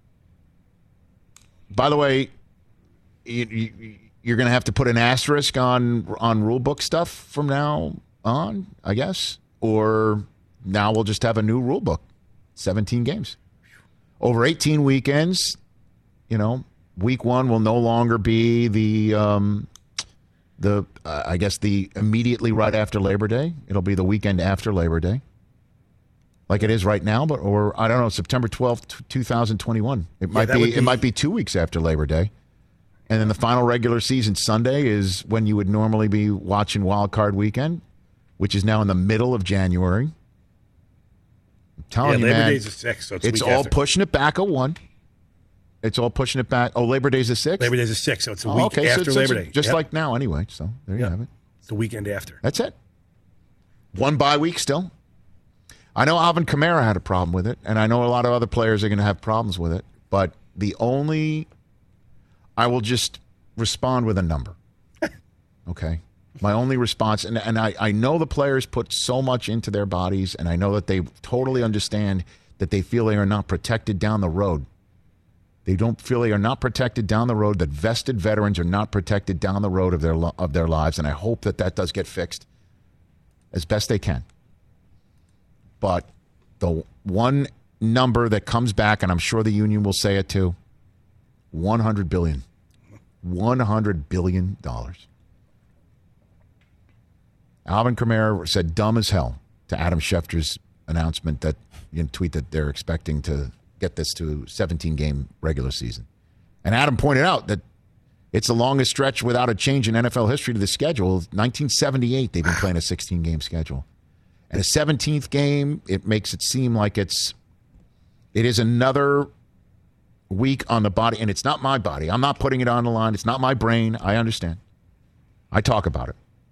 By the way, you, you, you're gonna have to put an asterisk on on rule book stuff from now on, I guess, or. Now we'll just have a new rule book, seventeen games. Over eighteen weekends, you know, week one will no longer be the, um, the uh, I guess, the immediately right after Labor Day. It'll be the weekend after Labor Day, like it is right now, but or I don't know, September twelfth, twenty twenty-one. It might that be, would be- it might be two weeks after Labor Day. And then the final regular season Sunday is when you would normally be watching Wild Card Weekend, which is now in the middle of January. I'm telling Yeah, you, Labor man, Day's the sixth, so it's, it's the week all after. pushing it back a one. It's all pushing it back. Oh, Labor Day's the sixth? Labor Day's the sixth, so it's a Oh, week okay, so after it's- Labor it's Day. Just Yep. like now, anyway. So there you Yep. have it. It's the weekend after. That's it. One bye week still. I know Alvin Kamara had a problem with it, and I know a lot of other players are going to have problems with it. But the only, I will just respond with a number. Okay. My only response, and, and I, I know the players put so much into their bodies, and I know that they totally understand that they feel they are not protected down the road. They don't feel they are not protected down the road, that vested veterans are not protected down the road of their lo- of their lives, and I hope that that does get fixed as best they can. But the one number that comes back, and I'm sure the union will say it too, one hundred billion dollars. one hundred billion dollars. Alvin Kamara said dumb as hell to Adam Schefter's announcement that, you know, tweet that they're expecting to get this to seventeen-game regular season. And Adam pointed out that it's the longest stretch without a change in N F L history to the schedule. nineteen seventy-eight, they've been playing a sixteen-game schedule. And a seventeenth game, it makes it seem like it's it is another week on the body. And it's not my body. I'm not putting it on the line. It's not my brain. I understand. I talk about it.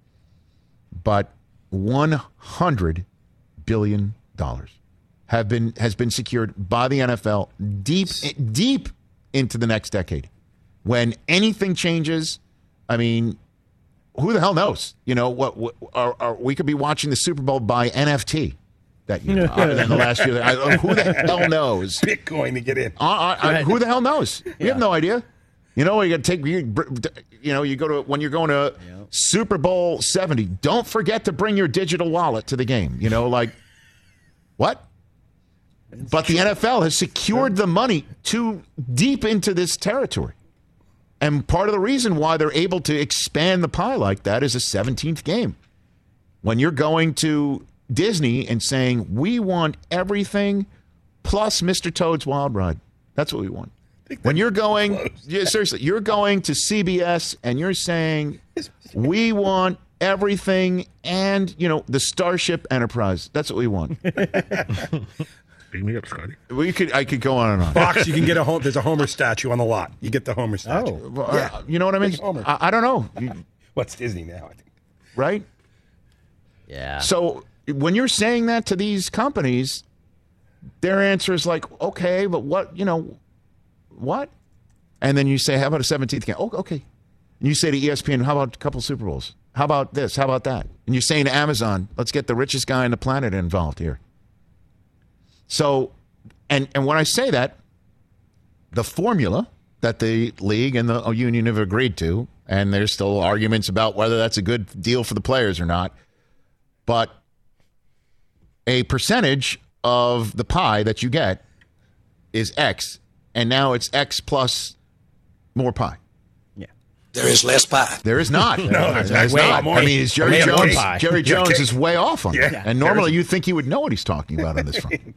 But one hundred billion dollars have been has been secured by the N F L deep deep into the next decade. When anything changes, I mean, who the hell knows? You know what? what are, are, we could be watching the Super Bowl by N F T that year. uh, in the last year, I, who the hell knows? Bitcoin to get in. Uh, I, I, who the hell knows? We have no idea. You know, you got to take you. You know, you go to when you're going to yep. Super Bowl seventy. Don't forget to bring your digital wallet to the game. You know, like what? But the N F L has secured the money too deep into this territory, and part of the reason why they're able to expand the pie like that is a seventeenth game. When you're going to Disney and saying we want everything plus Mister Toad's Wild Ride, that's what we want. When you're going, yeah, seriously, you're going to C B S and you're saying, we want everything and, you know, the Starship Enterprise. That's what we want. Bring me up, Scotty. We could, I could go on and on. Fox, you can get a home. There's a Homer statue on the lot. You get the Homer statue. Oh, well, yeah. uh, you know what I mean? I, I don't know. What's Disney now? I think. Right? Yeah. So when you're saying that to these companies, their answer is like, okay, but what, you know, what? And then you say, how about a seventeenth game? Oh, okay. And you say to E S P N, how about a couple Super Bowls? How about this? How about that? And you're saying to Amazon, let's get the richest guy on the planet involved here. So, and, and when I say that, the formula that the league and the union have agreed to, and there's still arguments about whether that's a good deal for the players or not, but a percentage of the pie that you get is X. And now it's X plus more pie. There is less pie. There is not. No, there there's is way not. more. I mean, is Jerry Yeah, Jones. cake. Jerry Yeah, Jones cake. is way off on Yeah. that. And normally you'd think he would know what he's talking about on this front.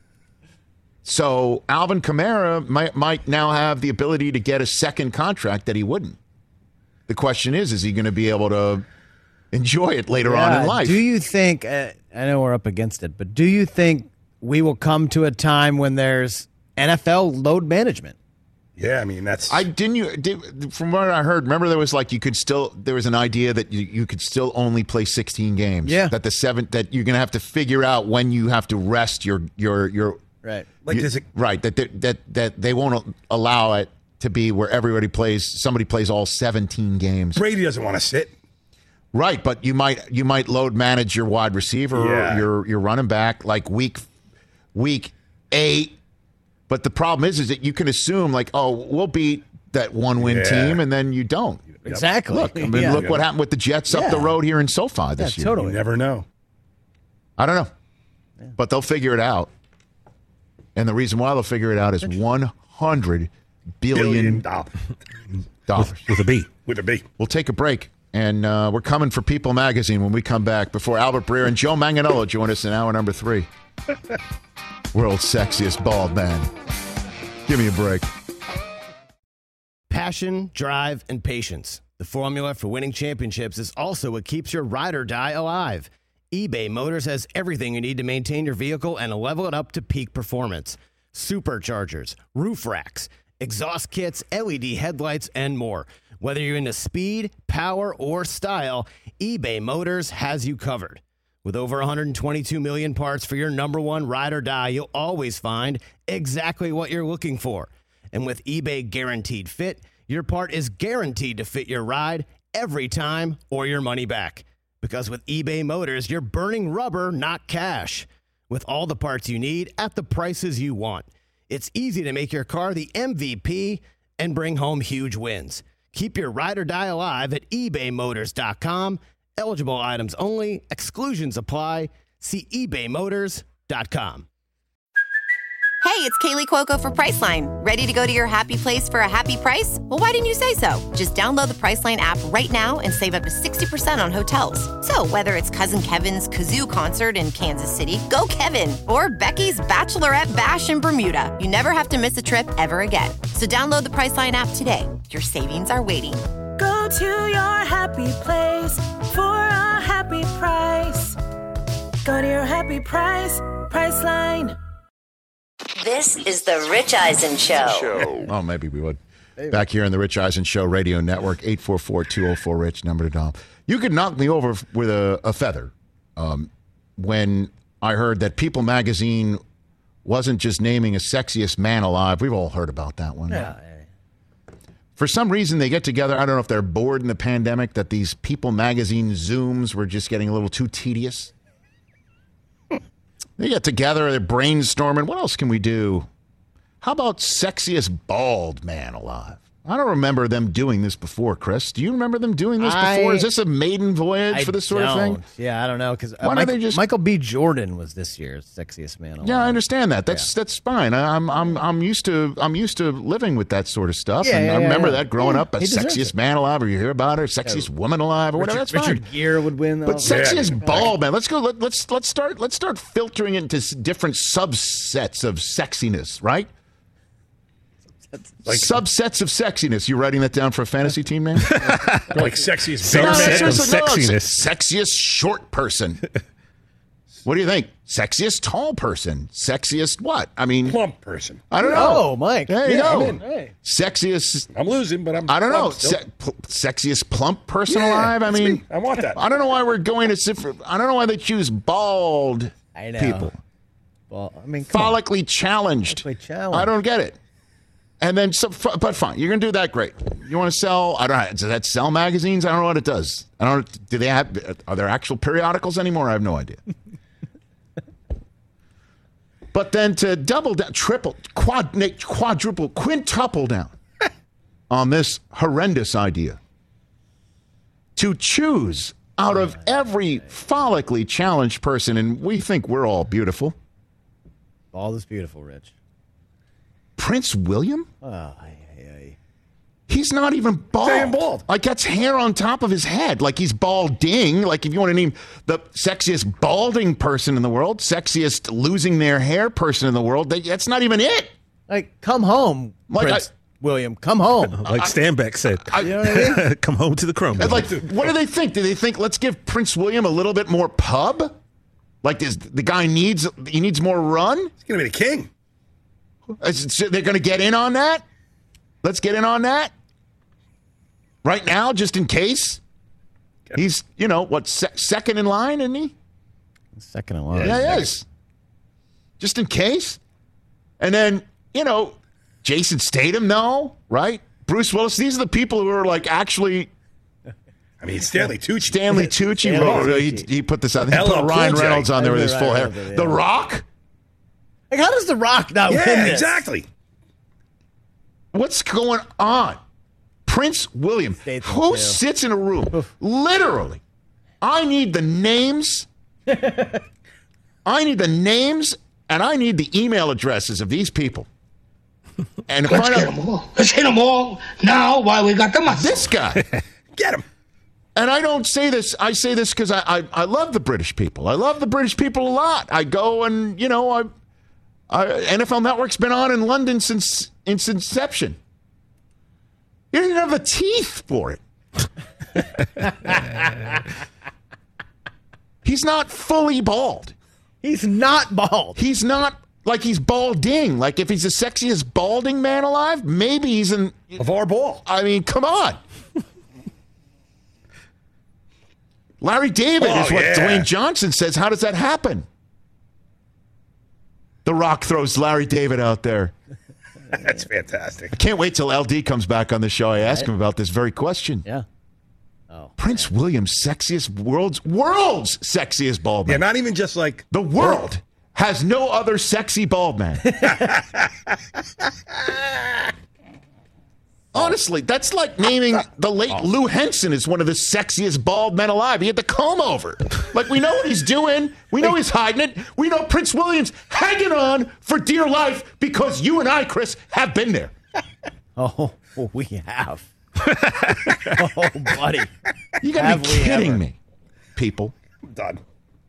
So Alvin Kamara might might now have the ability to get a second contract that he wouldn't. The question is, is he going to be able to enjoy it later Yeah, on in life? Do you think, uh, I know we're up against it, but do you think we will come to a time when there's N F L load management? Yeah, I mean, that's. I didn't you did, from what I heard. Remember, there was like you could still there was an idea that you, you could still only play sixteen games. Yeah, that the seven that you're going to have to figure out when you have to rest your your your right like you, does it, right that they, that that they won't allow it to be where everybody plays. Somebody plays all seventeen games. Brady doesn't want to sit. Right, but you might you might load manage your wide receiver, Yeah. or your your running back like week week eight. But the problem is, is that you can assume like, oh, we'll beat that one win Yeah. team, and then you don't. Exactly. Look, I mean, Yeah. look what happened with the Jets up Yeah. the road here in SoFi this Yeah, year. totally. You never know. I don't know, but they'll figure it out. And the reason why they'll figure it out is one hundred billion Billion dollars. dollars with a B. With a B. We'll take a break, and uh, we're coming for People Magazine when we come back. Before Albert Breer and Joe Manganiello join us in hour number three. World's sexiest bald man. Give me a break. Passion, drive, and patience. The formula for winning championships is also what keeps your ride or die alive. eBay Motors has everything you need to maintain your vehicle and level it up to peak performance. Superchargers, roof racks, exhaust kits, L E D headlights, and more. Whether you're into speed, power, or style, eBay Motors has you covered. With over one hundred twenty-two million parts for your number one ride or die, you'll always find exactly what you're looking for. And with eBay Guaranteed Fit, your part is guaranteed to fit your ride every time or your money back. Because with eBay Motors, you're burning rubber, not cash. With all the parts you need at the prices you want. It's easy to make your car the M V P and bring home huge wins. Keep your ride or die alive at ebay motors dot com. Eligible items only. Exclusions apply. See ebay motors dot com. Hey, it's Kaylee Cuoco for Priceline. Ready to go to your happy place for a happy price? Well, why didn't you say so? Just download the Priceline app right now and save up to sixty percent on hotels. So whether it's Cousin Kevin's Kazoo Concert in Kansas City, go Kevin, or Becky's Bachelorette Bash in Bermuda, you never have to miss a trip ever again. So download the Priceline app today. Your savings are waiting. Go to your happy place for a happy price. Go to your happy price, Priceline. This is the Rich Eisen Show. Oh, maybe we would. Back here on the Rich Eisen Show Radio Network, eight four four, two oh four, RICH, number to dial. You could knock me over with a, a feather um, when I heard that People Magazine wasn't just naming a sexiest man alive. We've all heard about that one. Yeah. For some reason, they get together. I don't know if they're bored in the pandemic, that these People Magazine Zooms were just getting a little too tedious. They get together, they're brainstorming. What else can we do? How about sexiest bald man alive? I don't remember them doing this before, Chris. Do you remember them doing this I- before? Is this a maiden voyage I for this sort of thing? don't. Yeah, I don't know. Because Why don't they just- Michael B. Jordan was this year's sexiest man alive. Yeah, I understand that. That's that's fine. I, I'm I'm I'm used to I'm used to living with that sort of stuff. Yeah, and yeah, I yeah, remember yeah. that growing Yeah, up. A he deserves sexiest it. man alive, or you hear about her, sexiest woman alive, or whatever. Richard, That's fine. Richard Gere would win. But all- sexiest bald man. Let's go. Let, let's let's start. Let's start filtering it into s- different subsets of sexiness. Right. Like- subsets of sexiness. You writing that down for a fantasy team name? Like sexiest No, bigger no, man. seriously, no, sexiness. it's sexiest short person. What do you think? Sexiest tall person. Sexiest what? I mean, Plump person. I don't know. Oh, Mike. There you Yeah, I'm go. in. Hey. Sexiest. I'm losing, but I'm. I don't know. plump still. Se- pl- sexiest plump person Yeah, alive. I that's mean, me. I want that. I don't know why we're going to. Sif- I don't know why they choose bald I know. people. Well, I mean, come on. Follically challenged. Follically challenged. I don't get it. And then, so, f- but fine, you're gonna do that. Great. You want to sell? I don't know. Does that sell magazines? I don't know what it does. I don't. Do they have? Are there actual periodicals anymore? I have no idea. But then to double down, triple, quad, quadruple, quintuple down on this horrendous idea to choose out of every follically challenged person, and we think we're all beautiful. Bald is beautiful, Rich. Prince William? Oh, ay, ay, ay. He's not even bald. Not even bald. Like, that's hair on top of his head. Like, he's balding. Like, if you want to name the sexiest balding person in the world, sexiest losing their hair person in the world, they, that's not even it. Like, come home, Like, Prince I- William. Come home. Like Stanbeck said, I- You know what I mean? come home to the chrome. And, like, what do they think? Do they think, let's give Prince William a little bit more pub? Like, this, the guy needs, he needs more run? He's going to be the king. Is- so they're going to get in on that? Let's get in on that. Right now, just in case. He's, you know, what, se- second in line, isn't he? Second in line. Yeah, he is. Just in case. And then, you know, Jason Statham, no, right? Bruce Willis. These are the people who are, like, actually... I mean, Stanley Tucci. Stanley Tucci. Stanley wrote, Tucci. He, he put this out. He L L put Ryan Cool J. Reynolds on there with his Ryan full hair. Reynolds, yeah. The Rock? Like, how does The Rock not win Yeah, this? exactly. What's going on? Prince William. Statham, Who too. sits in a room? Literally. I need the names. I need the names, and I need the email addresses of these people. And Let's find get out them all. Let's hit them all now while we got the muscle. this guy. Get him. And I don't say this. I say this because I, I I love the British people. I love the British people a lot. I go and, you know, I, I N F L Network's been on in London since its inception. You didn't have the teeth for it. He's not fully bald. He's not bald. He's not like he's balding. Like, if he's the sexiest balding man alive, maybe he's in. LeVar Ball. I mean, come on. Larry David Oh, is what yeah. Dwayne Johnson says. How does that happen? The Rock throws Larry David out there. That's fantastic. I can't wait till L D comes back on the show. I ask him about this very question. Yeah. Oh. Prince William's sexiest, world's world's sexiest bald Yeah, man. not even just like The world has no other sexy bald man. Honestly, that's like naming the late Lou Henson as one of the sexiest bald men alive. He had the comb over. Like, we know what he's doing. We know he's hiding it. We know Prince William's hanging on for dear life because you and I, Chris, have been there. Oh, we have. Oh, buddy. You got to Have be we kidding ever. me, people. I'm done.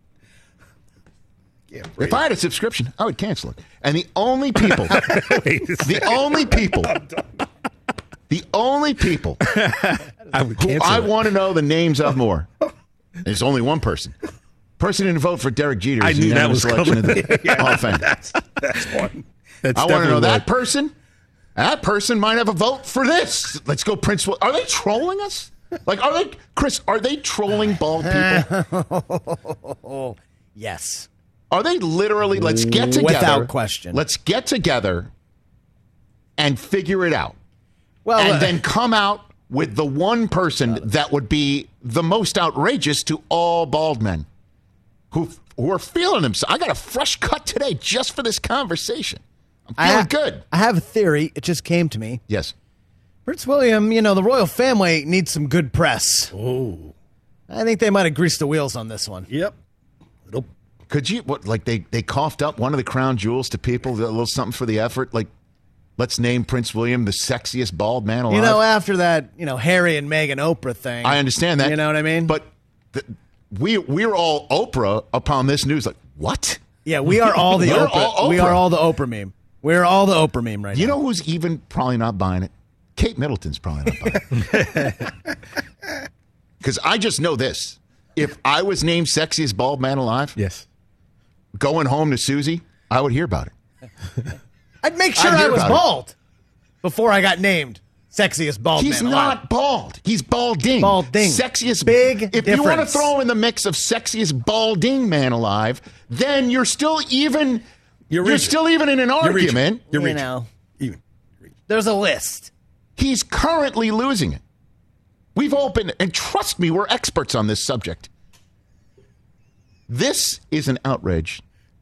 Yeah, If I had a subscription, I would cancel it. And the only people, the only people, the only people I would who cancel I it. want to know the names of more, there's only one person. Person who didn't vote for Derek Jeter. I as knew that unanimous was selection coming. of the Hall of Fame. That's, that's one. That's I want to know definitely that what- person. That person might have a vote for this. Let's go, Prince. Will- Are they trolling us? Like, are they, Chris? Are they trolling bald people? Yes. Are they literally? Let's get together. Without question. Let's get together and figure it out. Well, and uh, then come out with the one person that would be the most outrageous to all bald men who who are feeling themselves. I got a fresh cut today just for this conversation. I'm I feeling ha- good. I have a theory. It just came to me. Yes. Prince William, you know, the royal family needs some good press. Oh. I think they might have greased the wheels on this one. Yep. Little. Could you, what, like they, they coughed up one of the crown jewels to people, a little something for the effort? Like, let's name Prince William the sexiest bald man alive. You know, after that, you know, Harry and Meghan Oprah thing. I understand that. You know what I mean? But the, we, we're all Oprah upon this news. Like, what? yeah, we are all the We're Oprah. all We Oprah. are all the Oprah meme. We're all the Oprah meme right You now. know who's even probably not buying it? Kate Middleton's probably not buying it. Because I just know this. If I was named sexiest bald man alive, Yes. going home to Susie, I would hear about it. I'd make sure I'd I hear was about it. bald before I got named sexiest bald He's man not alive. bald. He's balding. Balding. Sexiest. Big If you want to difference. throw in the mix of sexiest balding man alive, then you're still even. You're You're, reaching. still even in an You're reaching. argument. You're You reaching. know, Even. there's a list. He's currently losing it. We've all been, and trust me, we're experts on this subject. This is an outrage.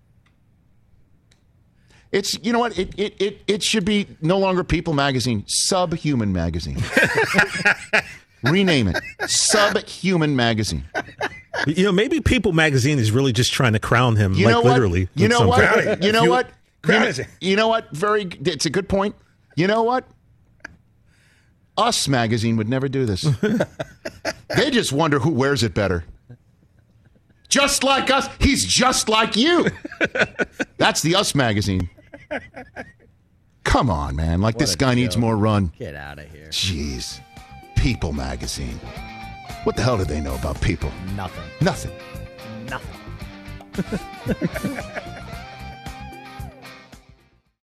It's, you know what, it it it, it should be no longer People Magazine, Subhuman Magazine. Rename it, Subhuman Magazine. You know, maybe People Magazine is really just trying to crown him, You like know what? literally. You with know something. what? Crowning. You know You- what? You crowning know, is it. you know what? Very, it's a good point. You know what? Us magazine would never do this. They just wonder who wears it better. Just like us. He's just like you. That's the Us magazine. Come on, man. Like, What this a guy needs joke. more run. Get out of here. Jeez. People magazine. What the hell do they know about people? Nothing. Nothing. Nothing.